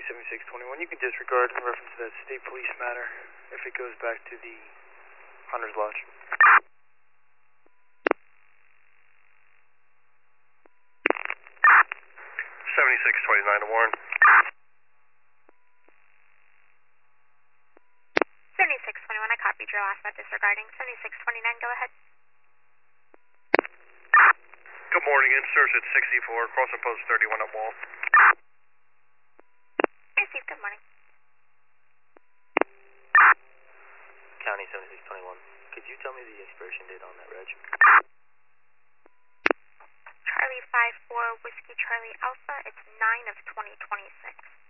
7621, you can disregard in reference to that state police matter if it goes back to the Hunter's Lodge. 7629 to Warren. 7621, I copied your last about disregarding. 7629, go ahead. Good morning, inserts at 64, crossing post 31 at Wall. Hey Steve, good morning. County 7621, could you tell me the expiration date on that reg? Charlie 54, Whiskey Charlie Alpha, it's 9 of 2026.